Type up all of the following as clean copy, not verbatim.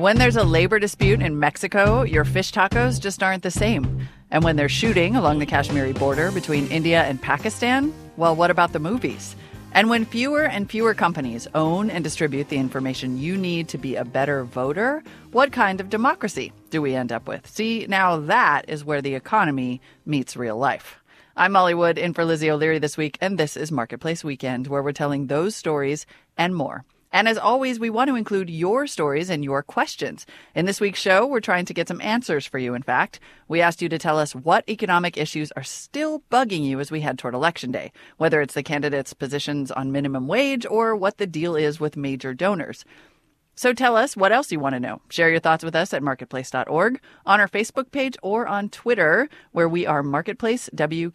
When there's a labor dispute in Mexico, your fish tacos just aren't the same. And when there's shooting along the Kashmiri border between India and Pakistan, well, what about the movies? And when fewer and fewer companies own and distribute the information you need to be a better voter, what kind of democracy do we end up with? See, now that is where the economy meets real life. I'm Molly Wood, in for Lizzie O'Leary this week, and this is Marketplace Weekend, where we're telling those stories and more. And as always, we want to include your stories and your questions. In this week's show, we're trying to get some answers for you, in fact. We asked you to tell us what economic issues are still bugging you as we head toward Election Day, whether it's the candidates' positions on minimum wage or what the deal is with major donors. So tell us what else you want to know. Share your thoughts with us at marketplace.org, on our Facebook page, or on Twitter, where we are Marketplace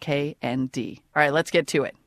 WKND. All right, let's get to it.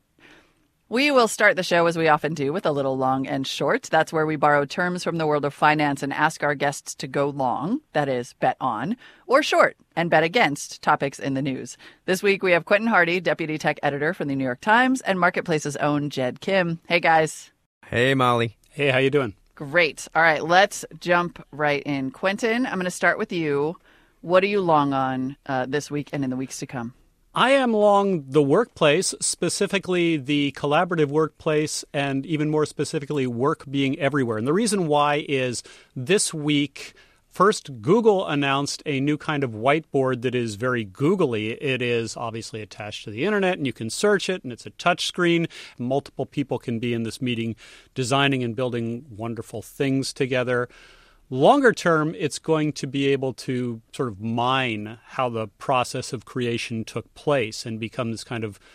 We will start the show, as we often do, with a little long and short. That's where we borrow terms from the world of finance and ask our guests to go long, that is, bet on, or short and bet against topics in the news. This week, we have Quentin Hardy, Deputy Tech Editor for the New York Times, and Marketplace's own Jed Kim. Hey, guys. Hey, Molly. Hey, how you doing? Great. All right, let's jump right in. Quentin, I'm going to start with you. What are you long on this week and in the weeks to come? I am long the workplace, specifically the collaborative workplace, and even more specifically, work being everywhere. And the reason why is this week, first, Google announced a new kind of whiteboard that is very googly. It is obviously attached to the internet, and you can search it, and it's a touch screen. Multiple people can be in this meeting designing and building wonderful things together. Longer term, it's going to be able to sort of mine how the process of creation took place and become this kind of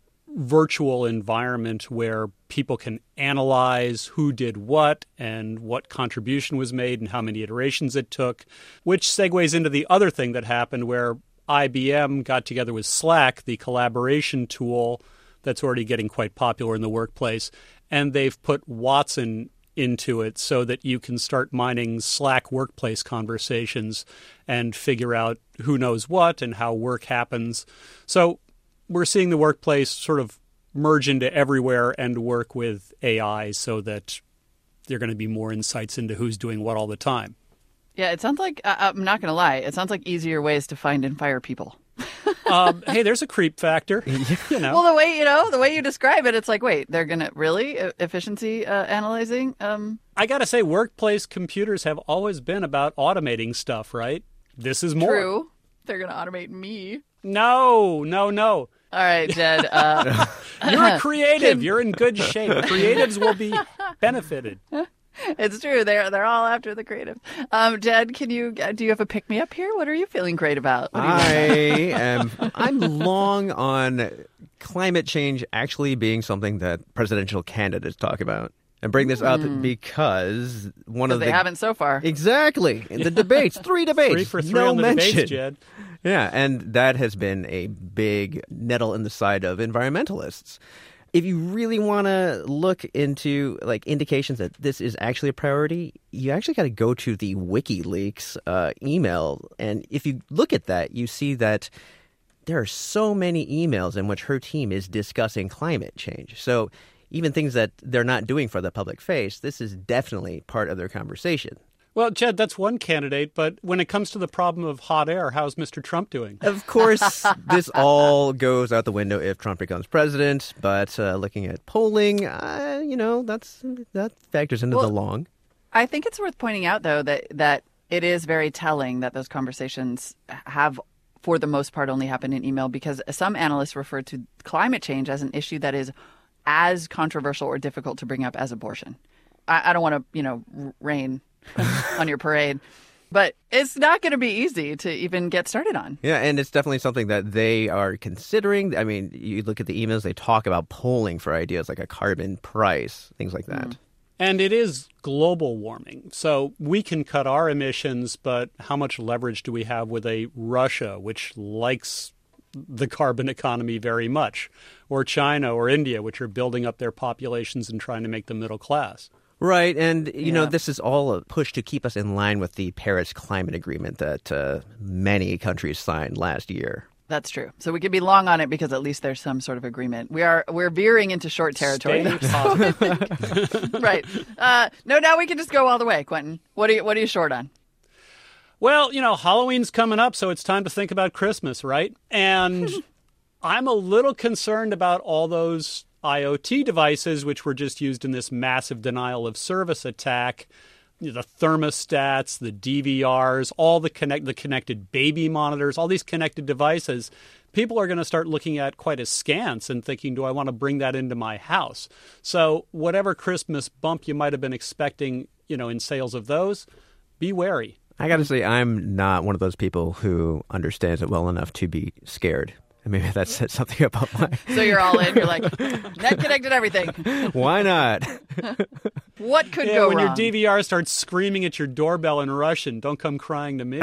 virtual environment where people can analyze who did what and what contribution was made and how many iterations it took, which segues into the other thing that happened where IBM got together with Slack, the collaboration tool that's already getting quite popular in the workplace, and they've put Watson into it so that you can start mining Slack workplace conversations and figure out who knows what and how work happens. So we're seeing the workplace sort of merge into everywhere and work with AI so that there are going to be more insights into who's doing what all the time. Yeah, it sounds like, I'm not going to lie, it sounds like easier ways to find and fire people. Hey, there's a creep factor. You know. Well, the way you describe it, it's like, wait, they're going to really efficiency analyzing? I got to say, workplace computers have always been about automating stuff, right? This is more. True. They're going to automate me. No. All right, Jed. You're a creative. You're in good shape. Creatives will be benefited. It's true. They're all after the creative. Jed, do you have a pick me up here? What are you feeling great about? I'm long on climate change actually being something that presidential candidates talk about. And bring this up because they haven't so far. Exactly. In the debates, 3 debates. 3 for 3 no on the mention. Debates, Jed. Yeah, and that has been a big nettle in the side of environmentalists. If you really want to look into indications that this is actually a priority, you actually got to go to the WikiLeaks email. And if you look at that, you see that there are so many emails in which her team is discussing climate change. So even things that they're not doing for the public face, this is definitely part of their conversation. Well, Jed, that's one candidate, but when it comes to the problem of hot air, how's Mr. Trump doing? Of course, this all goes out the window if Trump becomes president, but looking at polling, that factors into the long. I think it's worth pointing out, though, that it is very telling that those conversations have, for the most part, only happened in email, because some analysts refer to climate change as an issue that is as controversial or difficult to bring up as abortion. I don't want to, rain on your parade, but it's not going to be easy to even get started on. Yeah, and it's definitely something that they are considering. I mean, you look at the emails, they talk about polling for ideas like a carbon price, things like that. And it is global warming. So we can cut our emissions, but how much leverage do we have with a Russia, which likes the carbon economy very much, or China or India, which are building up their populations and trying to make them middle class? Right, and, this is all a push to keep us in line with the Paris Climate Agreement that many countries signed last year. That's true. So we could be long on it because at least there's some sort of agreement. We're veering into short territory. Right. No, now we can just go all the way, Quentin. What are you short on? Well, Halloween's coming up, so it's time to think about Christmas, right? And I'm a little concerned about all those IoT devices, which were just used in this massive denial of service attack. The thermostats, the DVRs, all the connected baby monitors, all these connected devices. People are going to start looking at quite askance and thinking, do I want to bring that into my house? So whatever Christmas bump you might have been expecting, in sales of those, be wary. I got to say, I'm not one of those people who understands it well enough to be scared. Maybe that said something about my... So you're all in. You're like, net connected everything. Why not? What could go when wrong? Your DVR starts screaming at your doorbell in Russian, don't come crying to me.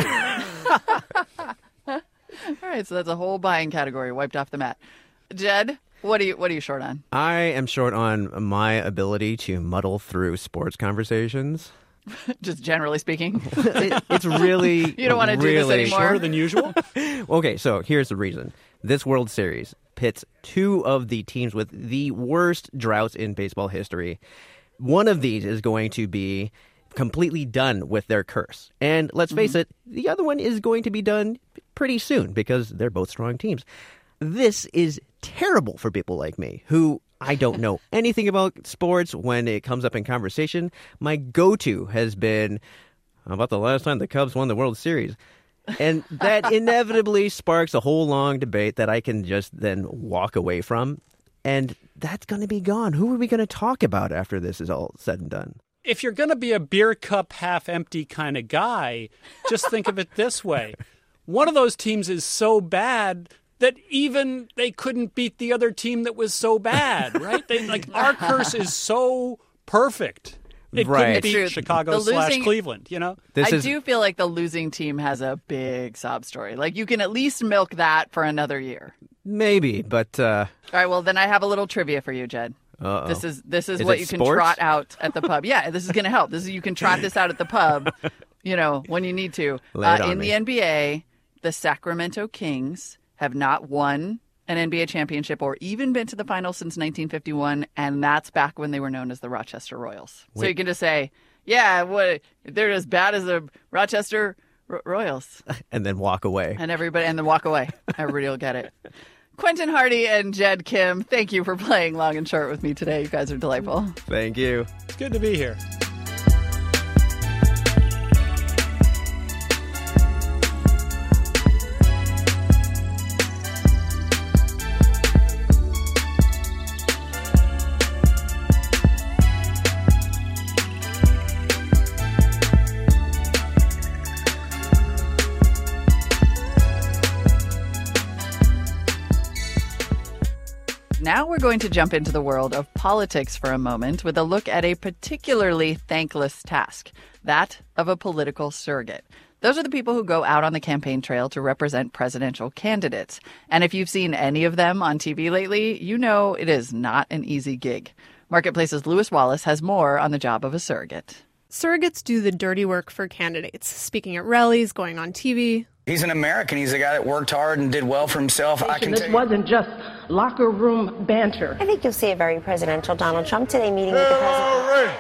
All right, so that's a whole buying category wiped off the mat. Jed, what are you short on? I am short on my ability to muddle through sports conversations. Just generally speaking. It's really... You don't want to do this anymore? Shorter than usual? Okay, so here's the reason. This World Series pits two of the teams with the worst droughts in baseball history. One of these is going to be completely done with their curse. And let's face it, the other one is going to be done pretty soon because they're both strong teams. This is terrible for people like me who I don't know anything about sports. When it comes up in conversation, my go-to has been, how about the last time the Cubs won the World Series? And that inevitably sparks a whole long debate that I can just then walk away from. And that's going to be gone. Who are we going to talk about after this is all said and done? If you're going to be a beer cup half empty kind of guy, just think of it this way. One of those teams is so bad that even they couldn't beat the other team that was so bad, right? Our curse is so perfect. It couldn't beat Chicago / Cleveland, I do feel like the losing team has a big sob story. Like, you can at least milk that for another year. Maybe, but... All right, well, then I have a little trivia for you, Jed. Uh-oh. This is what you can trot out at the pub. Yeah, this is going to help. You can trot this out at the pub, when you need to. In the NBA, the Sacramento Kings have not won an NBA championship or even been to the finals since 1951, and that's back when they were known as the Rochester Royals. Wait. So you can just say, yeah, they're as bad as the Rochester Royals. And then walk away. And then walk away. Everybody will get it. Quentin Hardy and Jed Kim, thank you for playing Long and Short with me today. You guys are delightful. Thank you. It's good to be here. Now we're going to jump into the world of politics for a moment with a look at a particularly thankless task, that of a political surrogate. Those are the people who go out on the campaign trail to represent presidential candidates. And if you've seen any of them on TV lately, you know it is not an easy gig. Marketplace's Lewis Wallace has more on the job of a surrogate. Surrogates do the dirty work for candidates, speaking at rallies, going on TV. He's an American. He's a guy that worked hard and did well for himself. This wasn't just locker room banter. I think you'll see a very presidential Donald Trump today meeting with the president.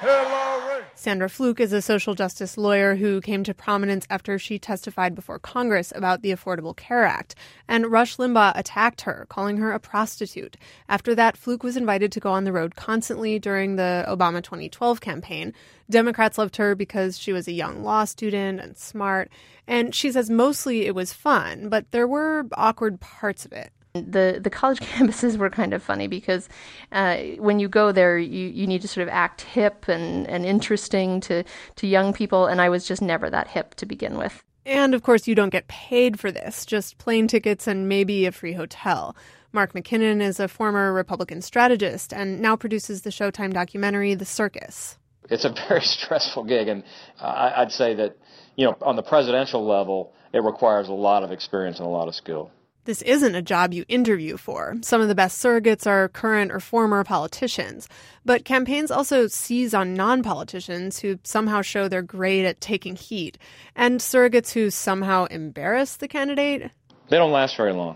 Sandra Fluke is a social justice lawyer who came to prominence after she testified before Congress about the Affordable Care Act. And Rush Limbaugh attacked her, calling her a prostitute. After that, Fluke was invited to go on the road constantly during the Obama 2012 campaign. Democrats loved her because she was a young law student and smart. And she says mostly it was fun, but there were awkward parts of it. The college campuses were kind of funny because when you go there, you need to sort of act hip and interesting to young people, and I was just never that hip to begin with. And, of course, you don't get paid for this, just plane tickets and maybe a free hotel. Mark McKinnon is a former Republican strategist and now produces the Showtime documentary The Circus. It's a very stressful gig, and I'd say that, on the presidential level, it requires a lot of experience and a lot of skill. This isn't a job you interview for. Some of the best surrogates are current or former politicians. But campaigns also seize on non-politicians who somehow show they're great at taking heat, and surrogates who somehow embarrass the candidate. They don't last very long.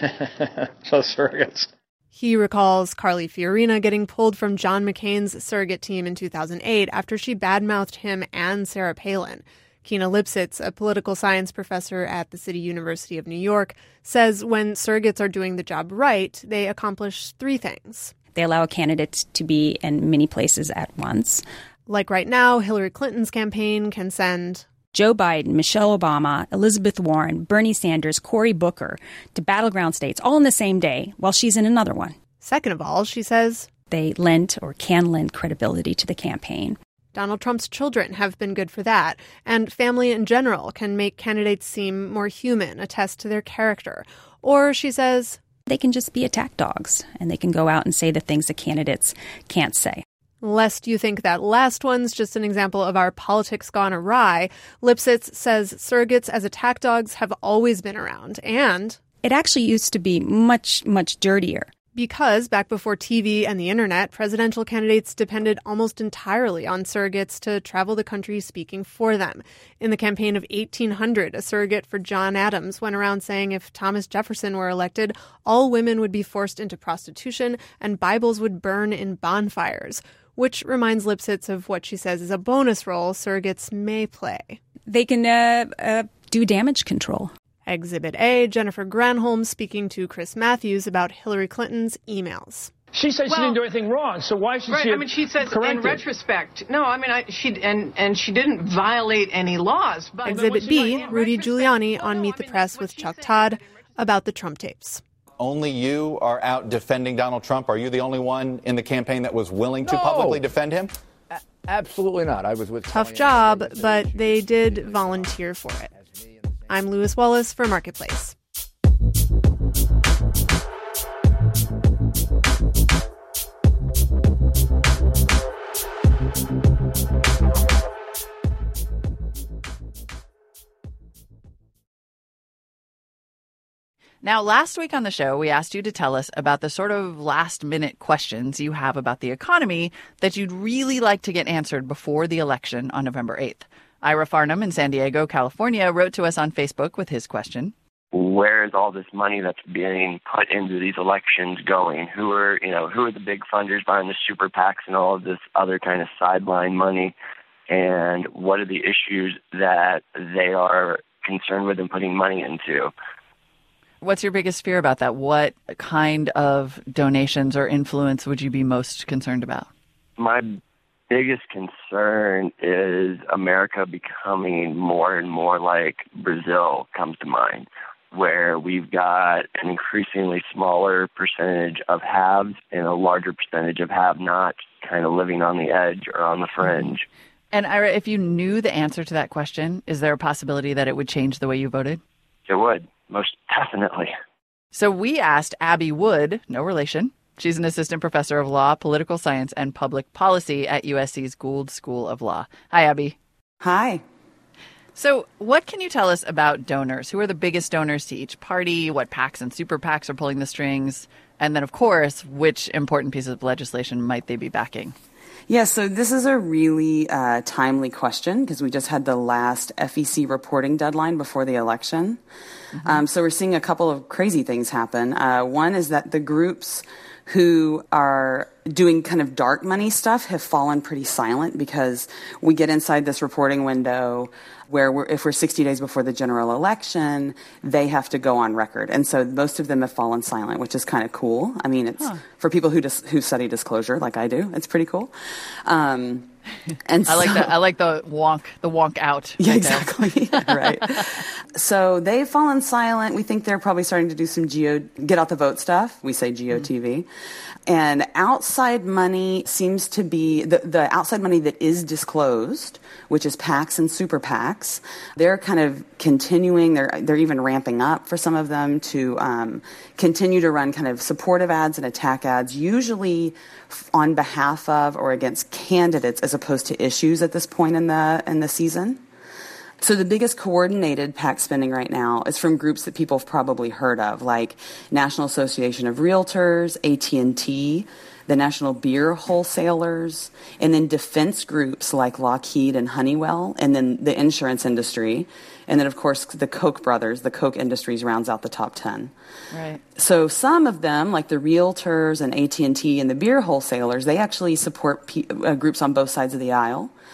Those surrogates. He recalls Carly Fiorina getting pulled from John McCain's surrogate team in 2008 after she badmouthed him and Sarah Palin. Kina Lipsitz, a political science professor at the City University of New York, says when surrogates are doing the job right, they accomplish three things. They allow a candidate to be in many places at once. Like right now, Hillary Clinton's campaign can send Joe Biden, Michelle Obama, Elizabeth Warren, Bernie Sanders, Cory Booker to battleground states all in the same day while she's in another one. Second of all, she says, they lend or can lend credibility to the campaign. Donald Trump's children have been good for that, and family in general can make candidates seem more human, attest to their character. Or, she says, they can just be attack dogs, and they can go out and say the things the candidates can't say. Lest you think that last one's just an example of our politics gone awry, Lipsitz says surrogates as attack dogs have always been around, and it actually used to be much, much dirtier. Because back before TV and the internet, presidential candidates depended almost entirely on surrogates to travel the country speaking for them. In the campaign of 1800, a surrogate for John Adams went around saying if Thomas Jefferson were elected, all women would be forced into prostitution and Bibles would burn in bonfires, which reminds Lipsitz of what she says is a bonus role surrogates may play. They can do damage control. Exhibit A, Jennifer Granholm speaking to Chris Matthews about Hillary Clinton's emails. She said she didn't do anything wrong, so why should she? I mean, she says in retrospect. No, I mean, she didn't violate any laws. But Exhibit B, Rudy Giuliani on Meet the Press with Chuck Todd about the Trump tapes. Only you are out defending Donald Trump? Are you the only one in the campaign that was willing to publicly defend him? Absolutely not. I was with tough job, but they did volunteer for it. I'm Lewis Wallace for Marketplace. Now, last week on the show, we asked you to tell us about the sort of last-minute questions you have about the economy that you'd really like to get answered before the election on November 8th. Ira Farnham in San Diego, California, wrote to us on Facebook with his question. Where is all this money that's being put into these elections going? Who are the big funders behind the super PACs and all of this other kind of sideline money? And what are the issues that they are concerned with and putting money into? What's your biggest fear about that? What kind of donations or influence would you be most concerned about? My biggest concern is America becoming more and more like Brazil comes to mind, where we've got an increasingly smaller percentage of haves and a larger percentage of have-nots kind of living on the edge or on the fringe. And Ira, if you knew the answer to that question, is there a possibility that it would change the way you voted? It would, most definitely. So we asked Abby Wood, no relation. She's an assistant professor of law, political science, and public policy at USC's Gould School of Law. Hi, Abby. Hi. So what can you tell us about donors? Who are the biggest donors to each party? What PACs and super PACs are pulling the strings? And then, of course, which important pieces of legislation might they be backing? Yeah, so this is a really timely question because we just had the last FEC reporting deadline before the election. Mm-hmm. So we're seeing a couple of crazy things happen. One is that the groups who are doing kind of dark money stuff have fallen pretty silent because we get inside this reporting window where if we're 60 days before the general election, they have to go on record. And so most of them have fallen silent, which is kind of cool. I mean, it's for people who study disclosure like I do, it's pretty cool. And I like that. I like the wonk out. Yeah, exactly. Right. So they've fallen silent. We think they're probably starting to do some get out the vote stuff. We say GOTV. Mm-hmm. And outside money seems to be the outside money that is disclosed, which is PACs and super PACs. They're kind of continuing. They're even ramping up for some of them to continue to run kind of supportive ads and attack ads, usually on behalf of or against candidates as opposed to issues at this point in the season. So the biggest coordinated PAC spending right now is from groups that people have probably heard of, like National Association of Realtors, AT&T, the National Beer Wholesalers, and then defense groups like Lockheed and Honeywell, and then the insurance industry. And then, of course, the Koch brothers, the Koch Industries rounds out the top 10. Right. So some of them, like the Realtors and AT&T and the beer wholesalers, they actually support groups on both sides of the aisle.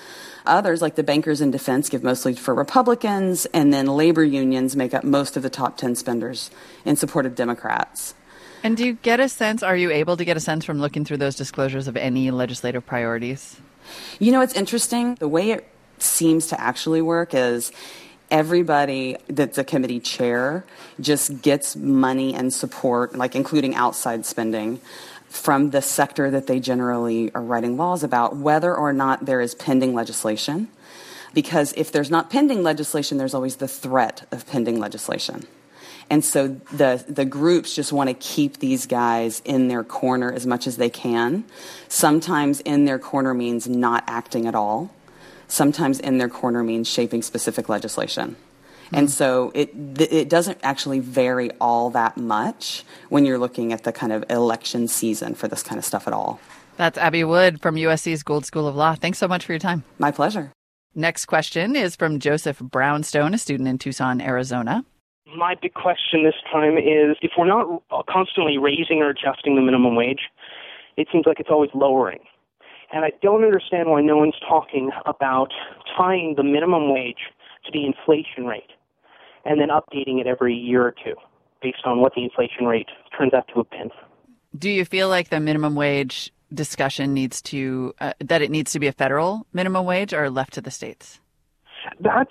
Others, like the bankers in defense, give mostly for Republicans, and then labor unions make up most of the top 10 spenders in support of Democrats. And do you get a sense, are you able to get a sense from looking through those disclosures of any legislative priorities? You know, it's interesting. The way it seems to actually work is everybody that's a committee chair just gets money and support, like including outside spending, from the sector that they generally are writing laws about, whether or not there is pending legislation. Because if there's not pending legislation, there's always the threat of pending legislation. And so the groups just want to keep these guys in their corner as much as they can. Sometimes in their corner means not acting at all. Sometimes in their corner means shaping specific legislation. And so it doesn't actually vary all that much when you're looking at the kind of election season for this kind of stuff at all. That's Abby Wood from USC's Gould School of Law. Thanks so much for your time. My pleasure. Next question is from Joseph Brownstone, a student in Tucson, Arizona. My big question this time is, if we're not constantly raising or adjusting the minimum wage, it seems like it's always lowering. And I don't understand why no one's talking about tying the minimum wage to the inflation rate and then updating it every year or two based on what the inflation rate turns out to have been. Do you feel like the minimum wage discussion needs to, that it needs to be a federal minimum wage or left to the states? That's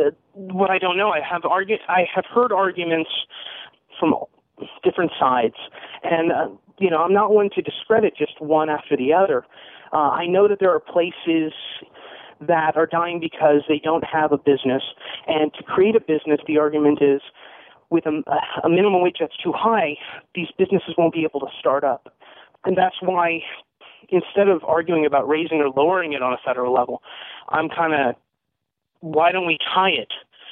what I don't know. I have heard arguments from different sides, and I'm not one to discredit just one after the other. I know that there are places that are dying because they don't have a business, and to create a business, the argument is with a minimum wage that's too high, these businesses won't be able to start up, and that's why instead of arguing about raising or lowering it on a federal level, I'm kind of, why don't we tie it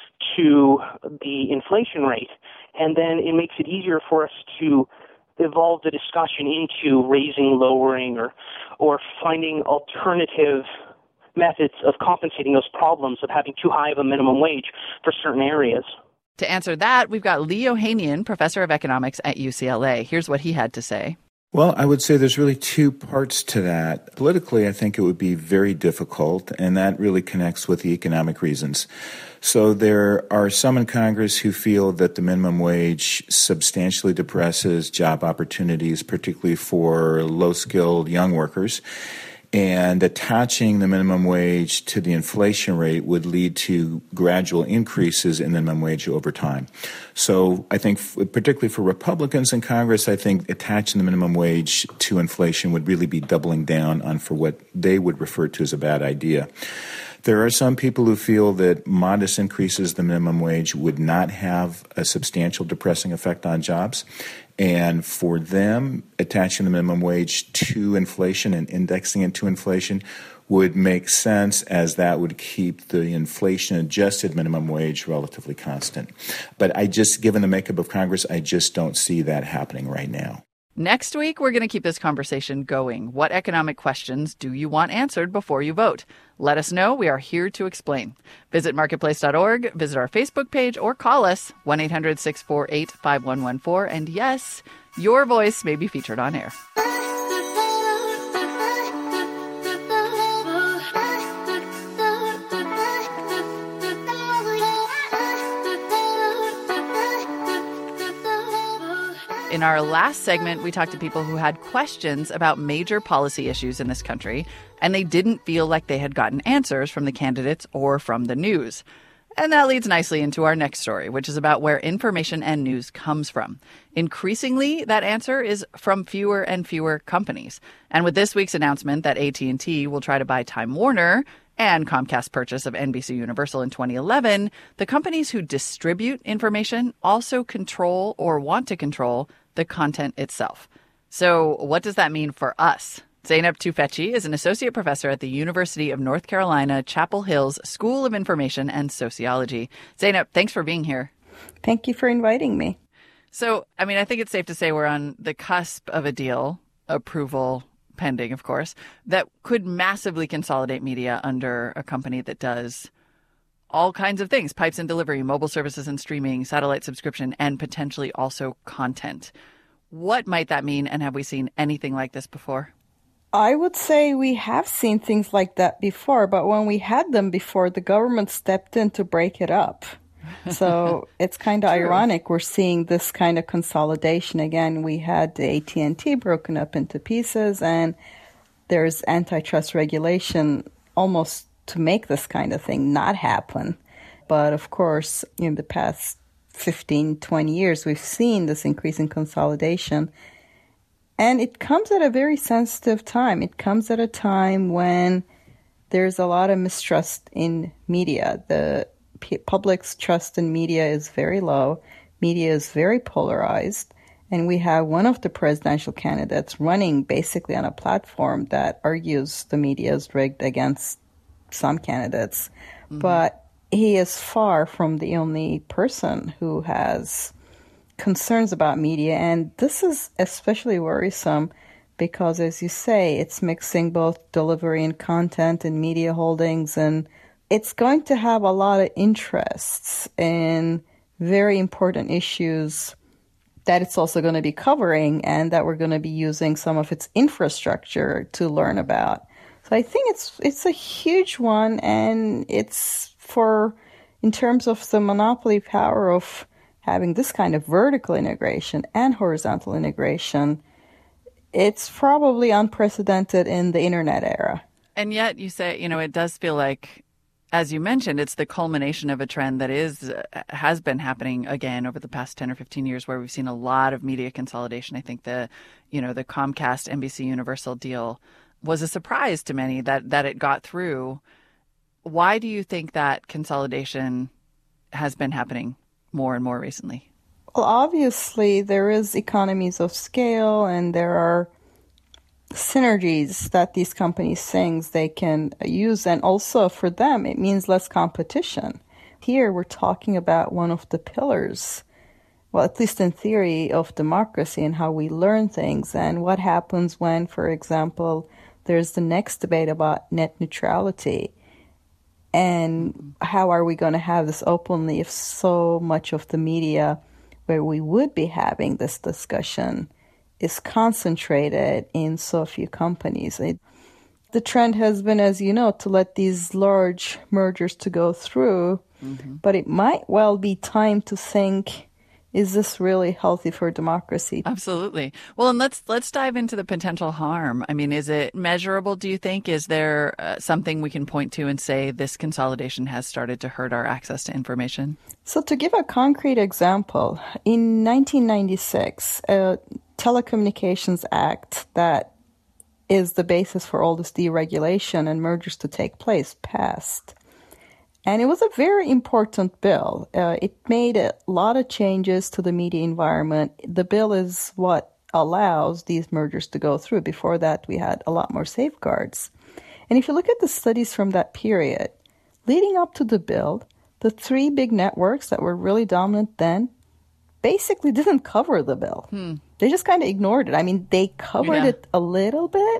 to the inflation rate? And then it makes it easier for us to evolve the discussion into raising, lowering, or finding alternative methods of compensating those problems of having too high of a minimum wage for certain areas. To answer that, we've got Lee Ohanian, professor of economics at UCLA. Here's what he had to say. Well, I would say there's really two parts to that. Politically, I think it would be very difficult, and that really connects with the economic reasons. So there are some in Congress who feel that the minimum wage substantially depresses job opportunities, particularly for low-skilled young workers. And attaching the minimum wage to the inflation rate would lead to gradual increases in the minimum wage over time. So I think particularly for Republicans in Congress, I think attaching the minimum wage to inflation would really be doubling down on for what they would refer to as a bad idea. There are some people who feel that modest increases in the minimum wage would not have a substantial depressing effect on jobs. And for them, attaching the minimum wage to inflation and indexing it to inflation would make sense, as that would keep the inflation-adjusted minimum wage relatively constant. But given the makeup of Congress, I just don't see that happening right now. Next week, we're going to keep this conversation going. What economic questions do you want answered before you vote? Let us know. We are here to explain. Visit marketplace.org, visit our Facebook page, or call us 1-800-648-5114. And yes, your voice may be featured on air. In our last segment, we talked to people who had questions about major policy issues in this country, and they didn't feel like they had gotten answers from the candidates or from the news. And that leads nicely into our next story, which is about where information and news comes from. Increasingly, that answer is from fewer and fewer companies. And with this week's announcement that AT&T will try to buy Time Warner and Comcast's purchase of NBC Universal in 2011, the companies who distribute information also control or want to control the content itself. So what does that mean for us? Zeynep Tufekci is an associate professor at the University of North Carolina, Chapel Hill's School of Information and Sociology. Zeynep, thanks for being here. Thank you for inviting me. So, I think it's safe to say we're on the cusp of a deal, approval pending, of course, that could massively consolidate media under a company that does all kinds of things: pipes and delivery, mobile services and streaming, satellite subscription, and potentially also content. What might that mean, and have we seen anything like this before? I would say we have seen things like that before, but when we had them before, the government stepped in to break it up. So it's kind of ironic we're seeing this kind of consolidation again. We had the AT&T broken up into pieces, and there's antitrust regulation almost to make this kind of thing not happen. But of course, in the past 15, 20 years, we've seen this increasing consolidation. And it comes at a very sensitive time. It comes at a time when there's a lot of mistrust in media. The public's trust in media is very low. Media is very polarized. And we have one of the presidential candidates running basically on a platform that argues the media is rigged against some candidates. Mm-hmm. But he is far from the only person who has concerns about media. And this is especially worrisome because, as you say, it's mixing both delivery and content and media holdings, and it's going to have a lot of interests in very important issues that it's also going to be covering and that we're going to be using some of its infrastructure to learn about. So I think it's a huge one, and it's in terms of the monopoly power of having this kind of vertical integration and horizontal integration, it's probably unprecedented in the internet era. And yet you say, it does feel like, as you mentioned, it's the culmination of a trend that has been happening again over the past 10 or 15 years, where we've seen a lot of media consolidation. I think the Comcast NBC Universal deal was a surprise to many that it got through. Why do you think that consolidation has been happening more and more recently? Well, obviously there is economies of scale, and there are synergies that these companies think they can use, and also for them it means less competition. Here we're talking about one of the pillars, well, at least in theory, of democracy and how we learn things, and what happens when, for example, there's the next debate about net neutrality. And how are we going to have this openly if so much of the media where we would be having this discussion is concentrated in so few companies? The trend has been, as you know, to let these large mergers to go through, but it might well be time to think, is this really healthy for democracy? Absolutely. Well, and let's dive into the potential harm. I mean, is it measurable, do you think? Is there something we can point to and say this consolidation has started to hurt our access to information? So to give a concrete example, in 1996, a Telecommunications Act that is the basis for all this deregulation and mergers to take place passed. And it was a very important bill. It made a lot of changes to the media environment. The bill is what allows these mergers to go through. Before that, we had a lot more safeguards. And if you look at the studies from that period, leading up to the bill, the three big networks that were really dominant then basically didn't cover the bill. They just kind of ignored it. I mean, they covered it a little bit,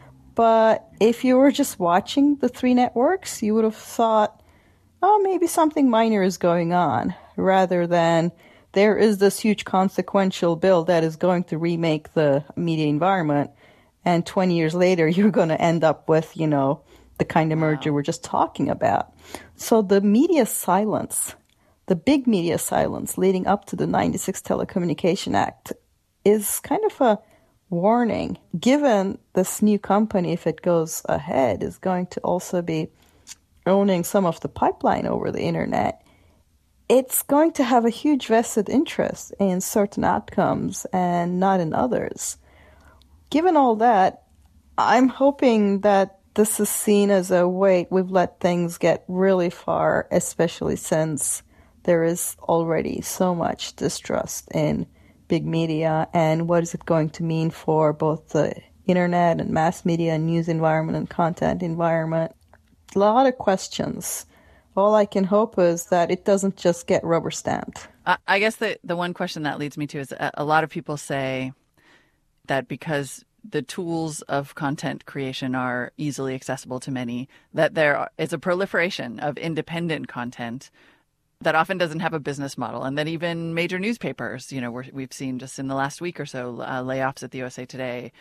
but if you were just watching the three networks, you would have thought, oh, maybe something minor is going on, rather than there is this huge consequential bill that is going to remake the media environment, and 20 years later you're going to end up with, the kind of merger we're just talking about. So the media silence, the big media silence leading up to the 96 Telecommunication Act is kind of a warning, given this new company, if it goes ahead, is going to also be owning some of the pipeline over the internet. It's going to have a huge vested interest in certain outcomes and not in others. Given all that, I'm hoping that this is seen as a wait, we've let things get really far, especially since there is already so much distrust in big media, and what is it going to mean for both the internet and mass media and news environment and content environment? A lot of questions. All I can hope is that it doesn't just get rubber stamped. I guess the one question that leads me to is a lot of people say that because the tools of content creation are easily accessible to many, that there is a proliferation of independent content that often doesn't have a business model, and that even major newspapers, we've seen just in the last week or so layoffs at the USA Today,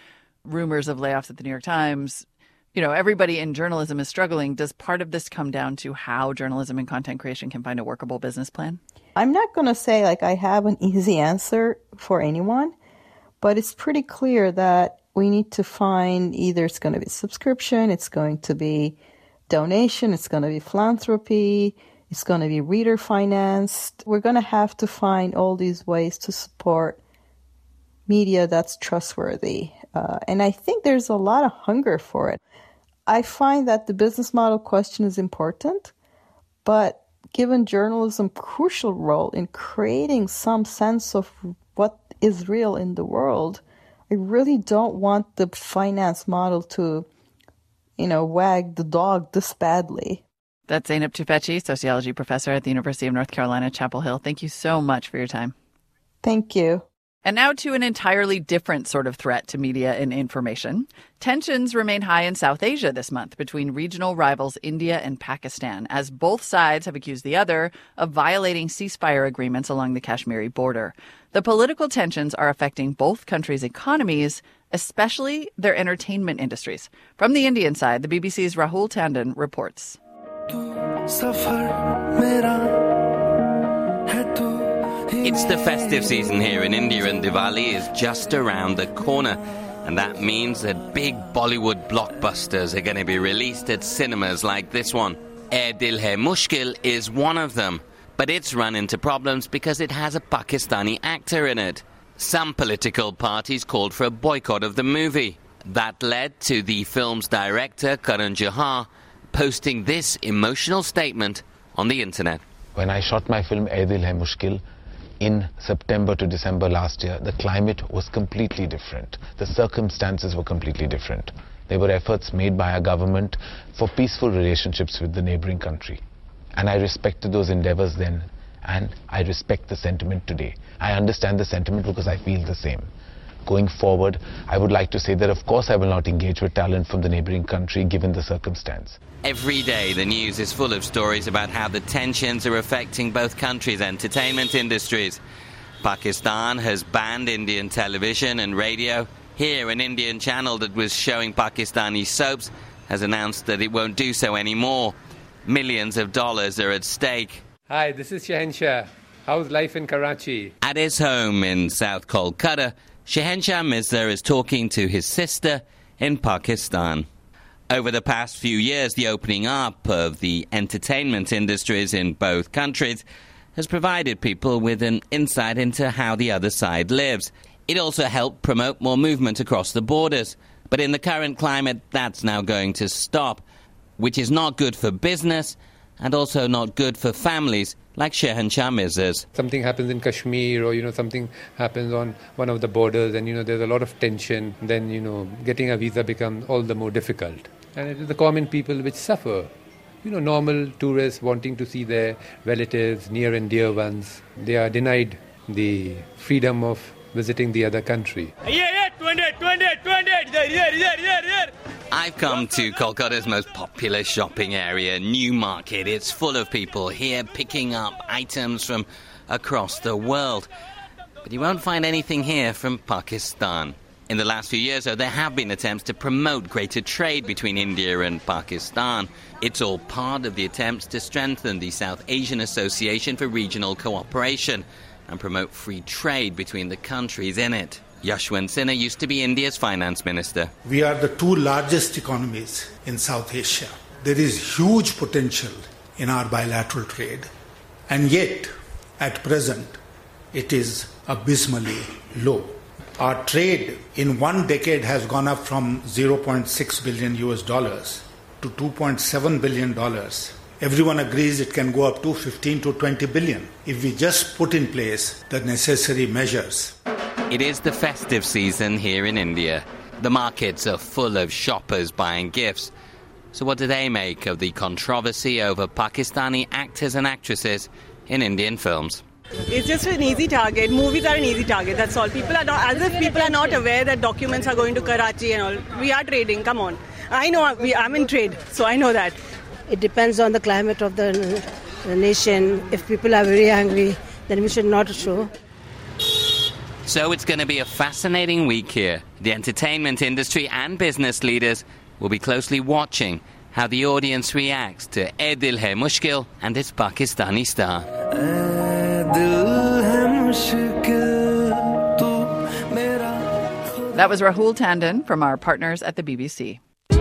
rumors of layoffs at the New York Times. Everybody in journalism is struggling. Does part of this come down to how journalism and content creation can find a workable business plan? I'm not going to say I have an easy answer for anyone, but it's pretty clear that we need to find either it's going to be subscription, it's going to be donation, it's going to be philanthropy, it's going to be reader financed. We're going to have to find all these ways to support media that's trustworthy. And I think there's a lot of hunger for it. I find that the business model question is important, but given journalism's crucial role in creating some sense of what is real in the world, I really don't want the finance model to, wag the dog this badly. That's Zeynep Tufekci, sociology professor at the University of North Carolina, Chapel Hill. Thank you so much for your time. Thank you. And now to an entirely different sort of threat to media and information. Tensions remain high in South Asia this month between regional rivals India and Pakistan, as both sides have accused the other of violating ceasefire agreements along the Kashmiri border. The political tensions are affecting both countries' economies, especially their entertainment industries. From the Indian side, the BBC's Rahul Tandon reports. It's the festive season here in India, and Diwali is just around the corner. And that means that big Bollywood blockbusters are going to be released at cinemas like this one. Ae Dil Hai Mushkil is one of them, but it's run into problems because it has a Pakistani actor in it. Some political parties called for a boycott of the movie. That led to the film's director, Karan Johar, posting this emotional statement on the internet. When I shot my film Ae Dil Hai Mushkil in September to December last year, the climate was completely different. The circumstances were completely different. There were efforts made by our government for peaceful relationships with the neighboring country. And I respected those endeavors then, and I respect the sentiment today. I understand the sentiment because I feel the same. Going forward, I would like to say that of course I will not engage with talent from the neighboring country given the circumstance. Every day the news is full of stories about how the tensions are affecting both countries' entertainment industries. Pakistan has banned Indian television and radio. Here, an Indian channel that was showing Pakistani soaps has announced that it won't do so anymore. Millions of dollars are at stake. Hi, this is Shehenshah. How's life in Karachi? At his home in South Kolkata, Shehenshah Mirza is talking to his sister in Pakistan. Over the past few years, the opening up of the entertainment industries in both countries has provided people with an insight into how the other side lives. It also helped promote more movement across the borders. But in the current climate, that's now going to stop, which is not good for business and also not good for families like Shehenshah Mirza's. Something happens in Kashmir or, something happens on one of the borders and, there's a lot of tension. Then, getting a visa becomes all the more difficult. And it is the common people which suffer. Normal tourists wanting to see their relatives, near and dear ones, they are denied the freedom of visiting the other country. I've come to Kolkata's most popular shopping area, Newmarket. It's full of people here picking up items from across the world. But you won't find anything here from Pakistan. In the last few years, though, there have been attempts to promote greater trade between India and Pakistan. It's all part of the attempts to strengthen the South Asian Association for Regional Cooperation and promote free trade between the countries in it. Yashwant Sinha used to be India's finance minister. We are the two largest economies in South Asia. There is huge potential in our bilateral trade. And yet, at present, it is abysmally low. Our trade in one decade has gone up from $0.6 billion to $2.7 billion. Everyone agrees it can go up to 15 to 20 billion if we just put in place the necessary measures. It is the festive season here in India. The markets are full of shoppers buying gifts. So what do they make of the controversy over Pakistani actors and actresses in Indian films? It's just an easy target. Movies are an easy target, that's all. People are not, as if people are not aware that documents are going to Karachi and all. We are trading, come on. I know, I'm in trade, so I know that. It depends on the climate of the nation. If people are very angry, then we should not show. So it's going to be a fascinating week here. The entertainment industry and business leaders will be closely watching how the audience reacts to "Ae Dil Hai Mushkil" and its Pakistani star. That was Rahul Tandon from our partners at the BBC.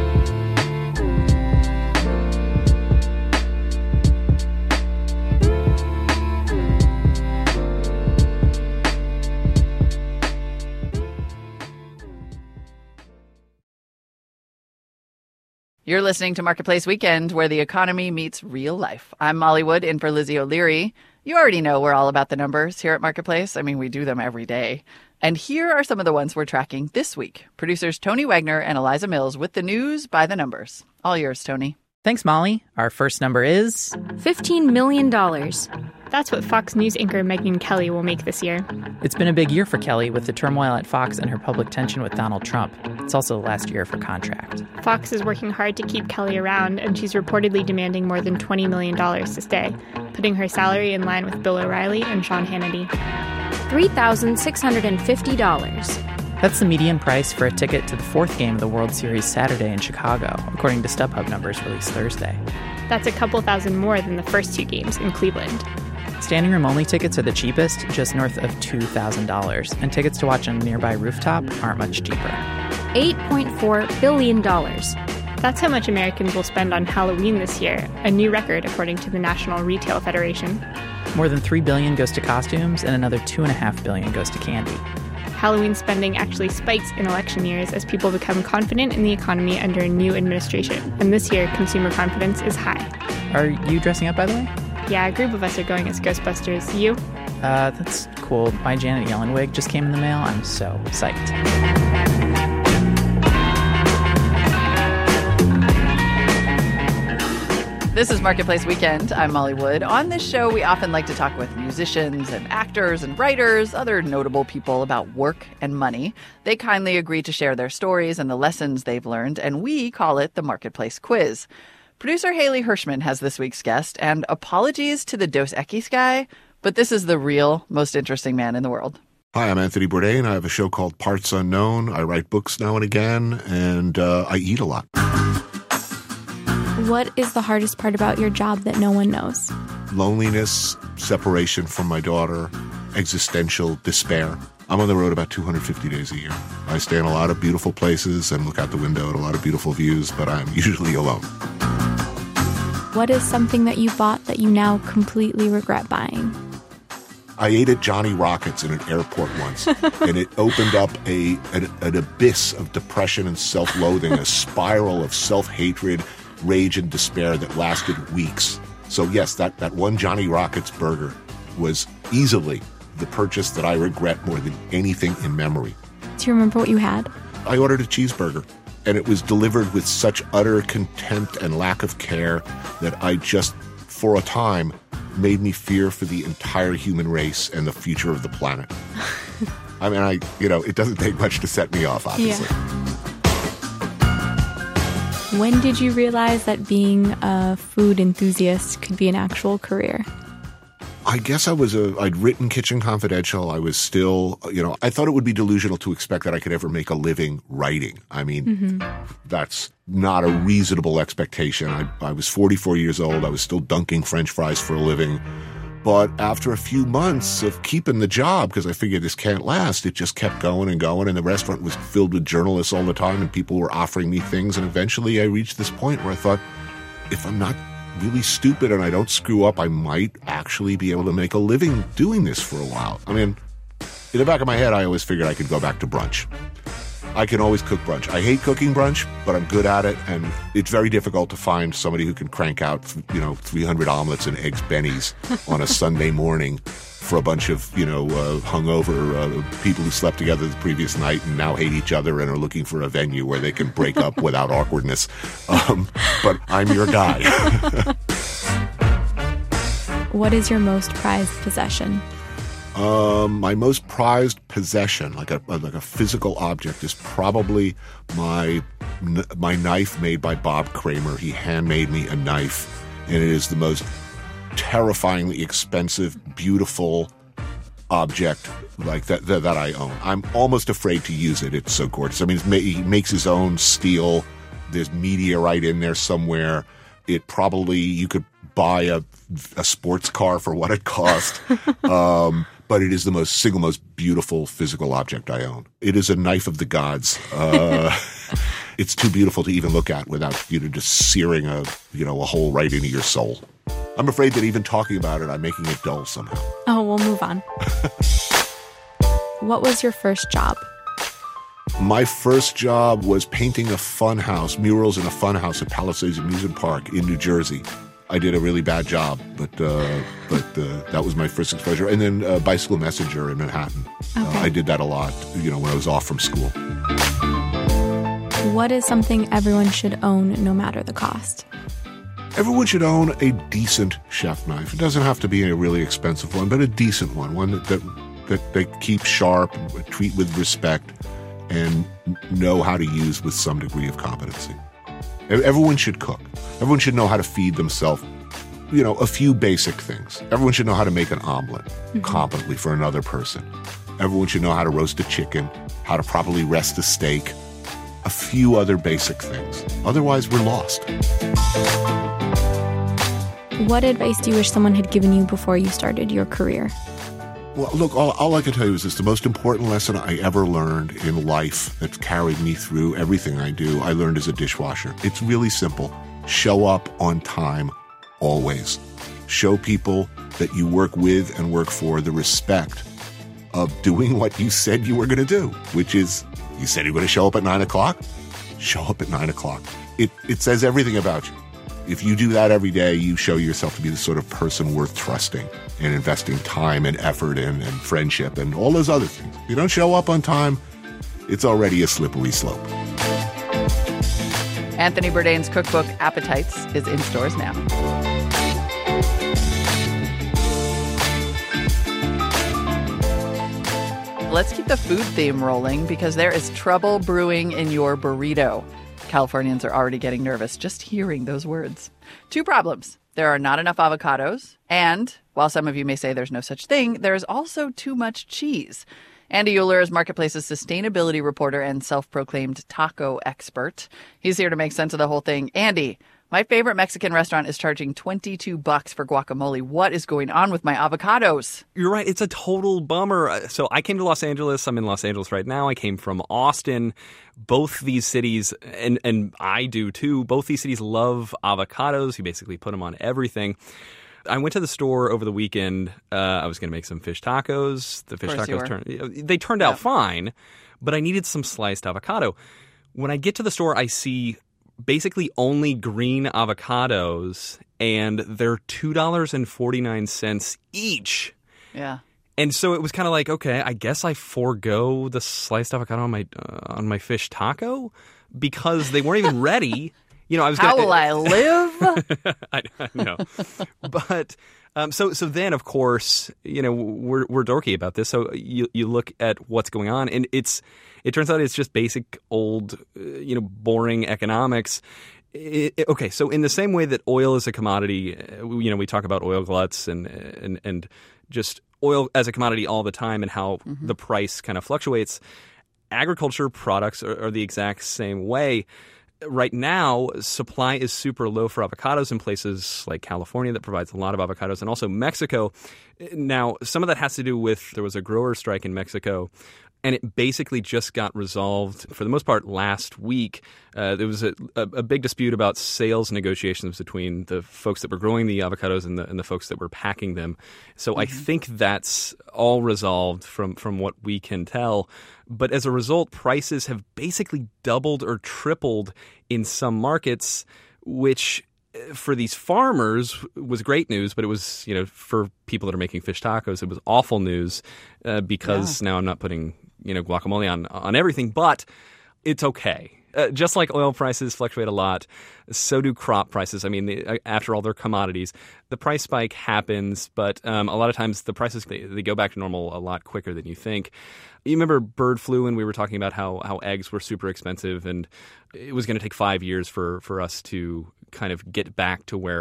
You're listening to Marketplace Weekend, where the economy meets real life. I'm Molly Wood, in for Lizzie O'Leary. You already know we're all about the numbers here at Marketplace. I mean, we do them every day. And here are some of the ones we're tracking this week. Producers Tony Wagner and Eliza Mills with the news by the numbers. All yours, Tony. Thanks, Molly. Our first number is $15 million. That's what Fox News anchor Megyn Kelly will make this year. It's been a big year for Kelly with the turmoil at Fox and her public tension with Donald Trump. It's also the last year of her contract. Fox is working hard to keep Kelly around, and she's reportedly demanding more than $20 million to stay, putting her salary in line with Bill O'Reilly and Sean Hannity. $3,650. That's the median price for a ticket to the fourth game of the World Series Saturday in Chicago, according to StubHub numbers released Thursday. That's a couple thousand more than the first two games in Cleveland. Standing room only tickets are the cheapest, just north of $2,000, and tickets to watch on a nearby rooftop aren't much cheaper. $8.4 billion. That's how much Americans will spend on Halloween this year, a new record according to the National Retail Federation. More than $3 billion goes to costumes, and another $2.5 billion goes to candy. Halloween spending actually spikes in election years as people become confident in the economy under a new administration, and this year consumer confidence is high. Are you dressing up, by the way? Yeah, a group of us are going as Ghostbusters. You? That's cool. My Janet Yellen wig just came in the mail. I'm so psyched. This is Marketplace Weekend. I'm Molly Wood. On this show, we often like to talk with musicians and actors and writers, other notable people about work and money. They kindly agree to share their stories and the lessons they've learned, and we call it the Marketplace Quiz. Producer Haley Hirschman has this week's guest, and apologies to the Dos Equis guy, but this is the real, most interesting man in the world. Hi, I'm Anthony Bourdain. I have a show called Parts Unknown. I write books now and again, and I eat a lot. What is the hardest part about your job that no one knows? Loneliness, separation from my daughter, existential despair. I'm on the road about 250 days a year. I stay in a lot of beautiful places and look out the window at a lot of beautiful views, but I'm usually alone. What is something that you bought that you now completely regret buying? I ate at Johnny Rockets in an airport once, and it opened up an abyss of depression and self-loathing, a spiral of self-hatred, rage, and despair that lasted weeks. So yes, that one Johnny Rockets burger was easily the purchase that I regret more than anything in memory. Do you remember what you had? I ordered a cheeseburger, and it was delivered with such utter contempt and lack of care that I just, for a time, made me fear for the entire human race and the future of the planet. I mean, it doesn't take much to set me off, obviously. Yeah. When did you realize that being a food enthusiast could be an actual career? I guess I'd written Kitchen Confidential. I was still, I thought it would be delusional to expect that I could ever make a living writing. I mean, That's not a reasonable expectation. I was 44 years old. I was still dunking French fries for a living. But after a few months of keeping the job, because I figured this can't last, it just kept going and going. And the restaurant was filled with journalists all the time, and people were offering me things. And eventually I reached this point where I thought, if I'm not really stupid and I don't screw up, I might actually be able to make a living doing this for a while. I mean, in the back of my head, I always figured I could go back to brunch. I can always cook brunch. I hate cooking brunch, but I'm good at it, and it's very difficult to find somebody who can crank out, 300 omelets and eggs Benny's on a Sunday morning for a bunch of, hungover people who slept together the previous night and now hate each other and are looking for a venue where they can break up without awkwardness. But I'm your guy. What is your most prized possession? My most prized possession, like a physical object, is probably my knife made by Bob Kramer. He handmade me a knife, and it is the most terrifyingly expensive, beautiful, object like that I own. I'm almost afraid to use it. It's so gorgeous. I mean, he makes his own steel. There's meteorite in there somewhere. It probably, you could buy a sports car for what it cost. But it is the single most beautiful physical object I own. It is a knife of the gods. It's too beautiful to even look at without just searing a hole right into your soul. I'm afraid that even talking about it, I'm making it dull somehow. Oh, we'll move on. What was your first job? My first job was painting a fun house, murals in a fun house at Palisades Amusement Park in New Jersey. I did a really bad job, but that was my first exposure. And then Bicycle Messenger in Manhattan. Okay. I did that a lot, when I was off from school. What is something everyone should own no matter the cost? Everyone should own a decent chef knife. It doesn't have to be a really expensive one, but a decent one that they keep sharp, treat with respect, and know how to use with some degree of competency. Everyone should cook. Everyone should know how to feed themselves, a few basic things. Everyone should know how to make an omelet competently for another person. Everyone should know how to roast a chicken, how to properly rest a steak, a few other basic things. Otherwise, we're lost. What advice do you wish someone had given you before you started your career? Well, look, all I can tell you is this. The most important lesson I ever learned in life that's carried me through everything I do, I learned as a dishwasher. It's really simple. Show up on time, always. Show people that you work with and work for the respect of doing what you said you were going to do, which is, you said you were going to show up at 9 o'clock? Show up at 9 o'clock. It says everything about you. If you do that every day, you show yourself to be the sort of person worth trusting and investing time and effort in and friendship and all those other things. If you don't show up on time, it's already a slippery slope. Anthony Bourdain's cookbook, Appetites, is in stores now. Let's keep the food theme rolling because there is trouble brewing in your burrito. Californians are already getting nervous just hearing those words. 2 problems. There are not enough avocados, and while some of you may say there's no such thing, there is also too much cheese. Andy Euler is Marketplace's sustainability reporter and self-proclaimed taco expert. He's here to make sense of the whole thing. Andy, my favorite Mexican restaurant is charging $22 for guacamole. What is going on with my avocados? You're right. It's a total bummer. So I came to Los Angeles. I'm in Los Angeles right now. I came from Austin. Both these cities, and I do too, both these cities love avocados. You basically put them on everything. I went to the store over the weekend. I was going to make some fish tacos. The fish tacos turned out fine, but I needed some sliced avocado. When I get to the store, I see basically only green avocados, and they're $2.49 each. Yeah. And so it was kind of like, okay, I guess I forego the sliced avocado on my fish taco because they weren't even ready. How will I live? I know. But so then, of course, we're dorky about this. So you look at what's going on, and it turns out it's just basic old, boring economics. Okay, so in the same way that oil is a commodity, we talk about oil gluts and just oil as a commodity all the time and how the price kind of fluctuates. Agriculture products are the exact same way. Right now, supply is super low for avocados in places like California that provides a lot of avocados, and also Mexico. Now, some of that has to do with there was a grower strike in Mexico, and it basically just got resolved for the most part last week. There was a big dispute about sales negotiations between the folks that were growing the avocados and the folks that were packing them. So I think that's all resolved from what we can tell. But as a result, prices have basically doubled or tripled in some markets, which for these farmers was great news, but it was, for people that are making fish tacos, it was awful news because now I'm not putting, guacamole on everything, but it's okay. Just like oil prices fluctuate a lot, so do crop prices. I mean, after all, they're commodities. The price spike happens, but a lot of times the prices, they go back to normal a lot quicker than you think. You remember bird flu, and we were talking about how eggs were super expensive, and it was going to take 5 years for us to kind of get back to where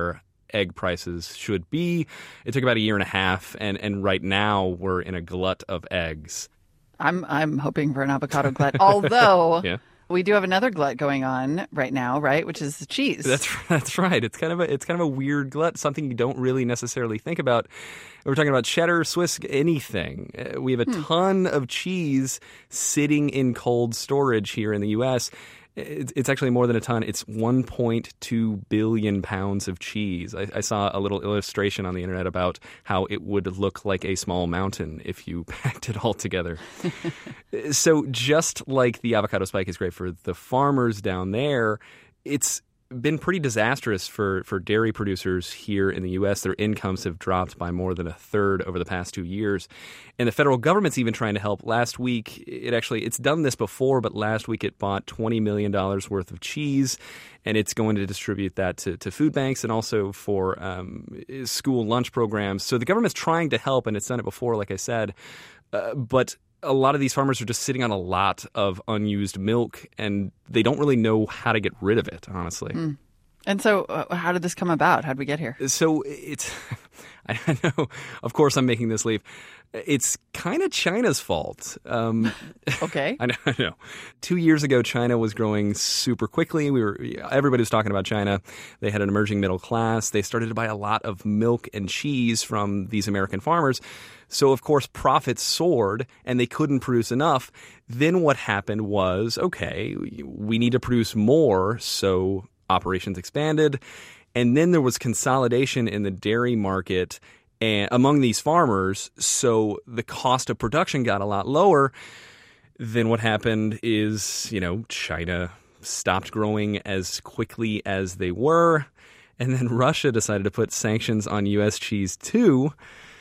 egg prices should be. It took about a year and a half, and right now we're in a glut of eggs. I'm hoping for an avocado glut, although yeah. We do have another glut going on right now, right? Which is the cheese. That's right. It's kind of a weird glut, something you don't really necessarily think about. We're talking about cheddar, Swiss, anything. We have a ton of cheese sitting in cold storage here in the U.S. It's actually more than a ton. It's 1.2 billion pounds of cheese. I saw a little illustration on the internet about how it would look like a small mountain if you packed it all together. So just like the avocado spike is great for the farmers down there, it's been pretty disastrous for dairy producers here in the U.S. Their incomes have dropped by more than a third over the past 2 years. And the federal government's even trying to help. Last week, it's done this before, but last week it bought $20 million worth of cheese, and it's going to distribute that to food banks and also for school lunch programs. So the government's trying to help, and it's done it before, like I said, but a lot of these farmers are just sitting on a lot of unused milk, and they don't really know how to get rid of it, honestly. Mm. And so how did this come about? How did we get here? So it's – I know, of course I'm making this leap. It's kind of China's fault. Okay. I know. 2 years ago, China was growing super quickly. Everybody was talking about China. They had an emerging middle class. They started to buy a lot of milk and cheese from these American farmers. So, of course, profits soared and they couldn't produce enough. Then what happened was, okay, we need to produce more. So operations expanded. And then there was consolidation in the dairy market and among these farmers, so the cost of production got a lot lower. Then what happened is, China stopped growing as quickly as they were, and then Russia decided to put sanctions on U.S. cheese too.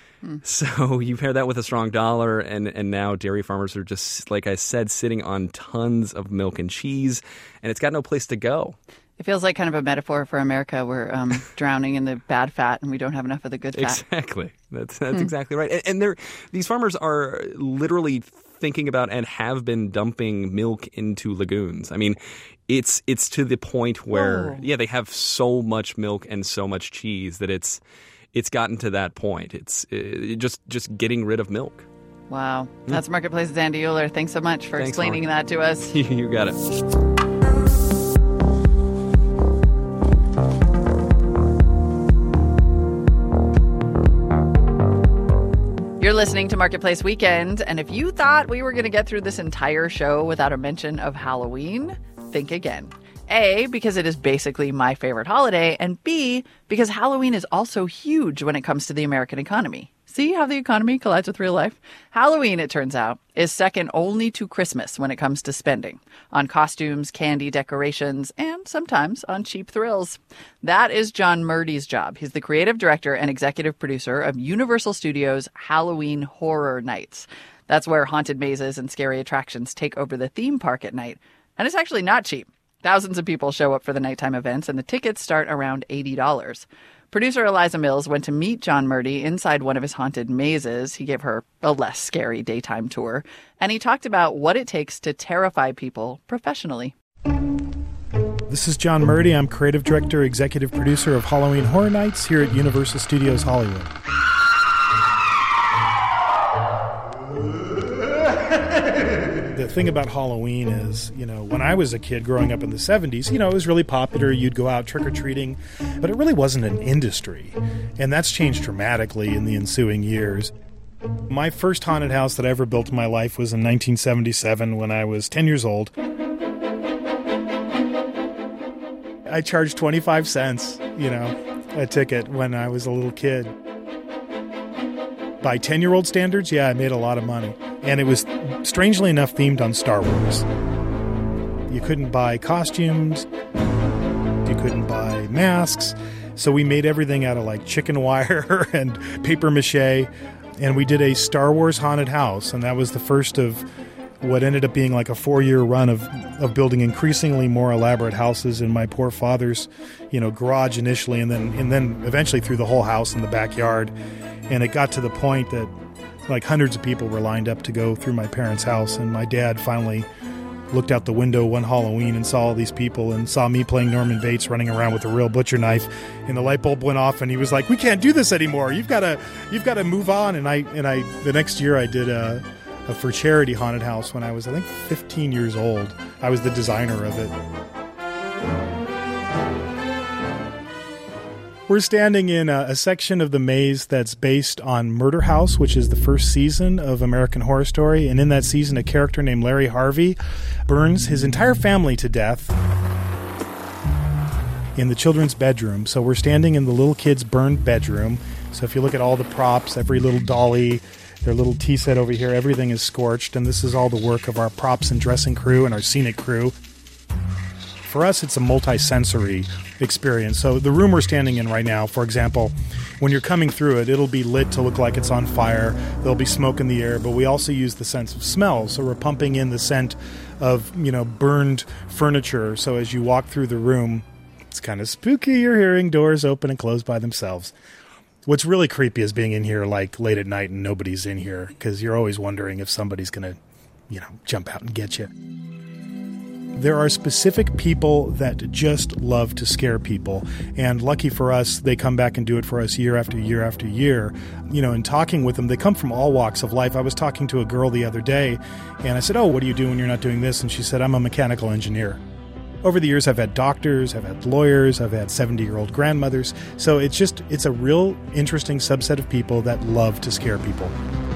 So you pair that with a strong dollar, and now dairy farmers are just, like I said, sitting on tons of milk and cheese, and it's got no place to go. It feels like kind of a metaphor for America. We're drowning in the bad fat and we don't have enough of the good fat. Exactly. That's exactly right. And these farmers are literally thinking about and have been dumping milk into lagoons. I mean, it's to the point where, they have so much milk and so much cheese that it's gotten to that point. It's just getting rid of milk. Wow. That's Marketplace's Andy Euler. Thanks so much for explaining that to us. You got it. You're listening to Marketplace Weekend, and if you thought we were going to get through this entire show without a mention of Halloween, think again. A, because it is basically my favorite holiday, and B, because Halloween is also huge when it comes to the American economy. See how the economy collides with real life? Halloween, it turns out, is second only to Christmas when it comes to spending on costumes, candy, decorations, and sometimes on cheap thrills. That is John Murdy's job. He's the creative director and executive producer of Universal Studios' Halloween Horror Nights. That's where haunted mazes and scary attractions take over the theme park at night. And it's actually not cheap. Thousands of people show up for the nighttime events, and the tickets start around $80. Producer Eliza Mills went to meet John Murdy inside one of his haunted mazes. He gave her a less scary daytime tour, and he talked about what it takes to terrify people professionally. This is John Murdy. I'm creative director, executive producer of Halloween Horror Nights here at Universal Studios Hollywood. The thing about Halloween is, when I was a kid growing up in the 70s, it was really popular. You'd go out trick-or-treating, but it really wasn't an industry. And that's changed dramatically in the ensuing years. My first haunted house that I ever built in my life was in 1977 when I was 10 years old. I charged 25 cents, a ticket when I was a little kid. By 10-year-old standards, I made a lot of money. And it was, strangely enough, themed on Star Wars. You couldn't buy costumes. You couldn't buy masks. So we made everything out of, chicken wire and paper mache. And we did a Star Wars haunted house. And that was the first of what ended up being a 4-year run of building increasingly more elaborate houses in my poor father's, garage initially. And then eventually through the whole house in the backyard. And it got to the point that hundreds of people were lined up to go through my parents' house, and my dad finally looked out the window one Halloween and saw all these people and saw me playing Norman Bates running around with a real butcher knife, and the light bulb went off and he was like, "We can't do this anymore. You've got to move on." And I the next year I did a for charity haunted house when I was, I think, 15 years old. I was the designer of it. We're standing in a section of the maze that's based on Murder House, which is the first season of American Horror Story. And in that season, a character named Larry Harvey burns his entire family to death in the children's bedroom. So we're standing in the little kid's burned bedroom. So if you look at all the props, every little dolly, their little tea set over here, everything is scorched. And this is all the work of our props and dressing crew and our scenic crew. For us, it's a multi-sensory experience. So the room we're standing in right now, for example, when you're coming through it, it'll be lit to look like it's on fire. There'll be smoke in the air, but we also use the sense of smell. So we're pumping in the scent of, burned furniture. So as you walk through the room, it's kind of spooky. You're hearing doors open and close by themselves. What's really creepy is being in here like late at night and nobody's in here, because you're always wondering if somebody's going to, jump out and get you. There are specific people that just love to scare people. And lucky for us, they come back and do it for us year after year after year. In talking with them, they come from all walks of life. I was talking to a girl the other day, and I said, "Oh, what do you do when you're not doing this?" And she said, "I'm a mechanical engineer." Over the years, I've had doctors, I've had lawyers, I've had 70-year-old grandmothers. So it's a real interesting subset of people that love to scare people.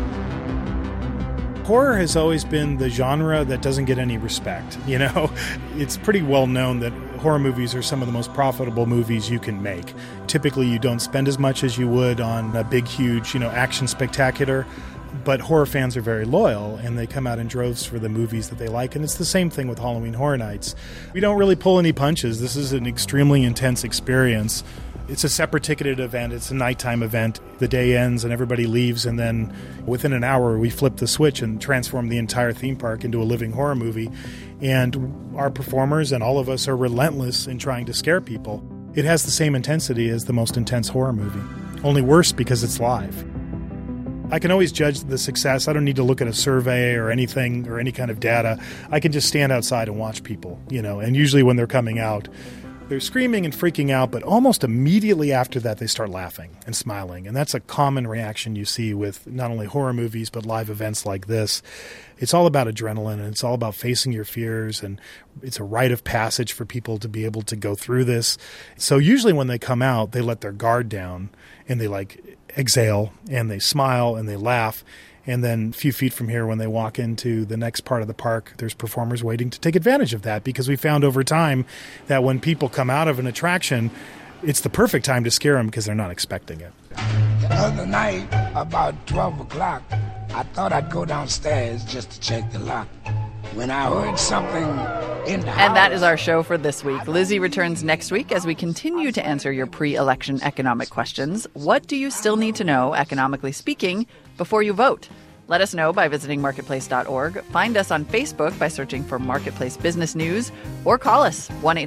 Horror has always been the genre that doesn't get any respect. It's pretty well known that horror movies are some of the most profitable movies you can make. Typically, you don't spend as much as you would on a big, huge, action spectacular. But horror fans are very loyal, and they come out in droves for the movies that they like. And it's the same thing with Halloween Horror Nights. We don't really pull any punches. This is an extremely intense experience. It's a separate ticketed event. It's a nighttime event. The day ends and everybody leaves, and then within an hour we flip the switch and transform the entire theme park into a living horror movie. And our performers and all of us are relentless in trying to scare people. It has the same intensity as the most intense horror movie, only worse because it's live. I can always judge the success. I don't need to look at a survey or anything or any kind of data. I can just stand outside and watch people, and usually when they're coming out, they're screaming and freaking out, but almost immediately after that, they start laughing and smiling. And that's a common reaction you see with not only horror movies, but live events like this. It's all about adrenaline, and it's all about facing your fears, and it's a rite of passage for people to be able to go through this. So usually when they come out, they let their guard down, and they exhale, and they smile, and they laugh. And then a few feet from here, when they walk into the next part of the park, there's performers waiting to take advantage of that, because we found over time that when people come out of an attraction, it's the perfect time to scare them because they're not expecting it. The other night, about 12 o'clock, I thought I'd go downstairs just to check the lock when I heard something in the house. And that is our show for this week. Lizzie returns next week as we continue to answer your pre-election economic questions. What do you still need to know, economically speaking, before you vote? Let us know by visiting marketplace.org. Find us on Facebook by searching for Marketplace Business News, or call us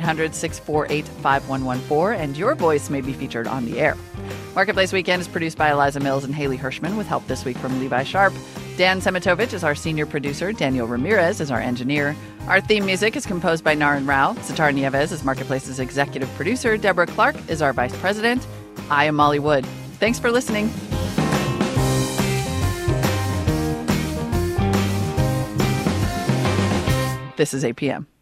1-800-648-5114, and your voice may be featured on the air. Marketplace Weekend is produced by Eliza Mills and Haley Hirschman, with help this week from Levi Sharp. Dan Semitovich is our senior producer. Daniel Ramirez is our engineer. Our theme music is composed by Naren Rao. Sitar Nieves is Marketplace's executive producer. Deborah Clark is our vice president. I am Molly Wood. Thanks for listening. This is APM.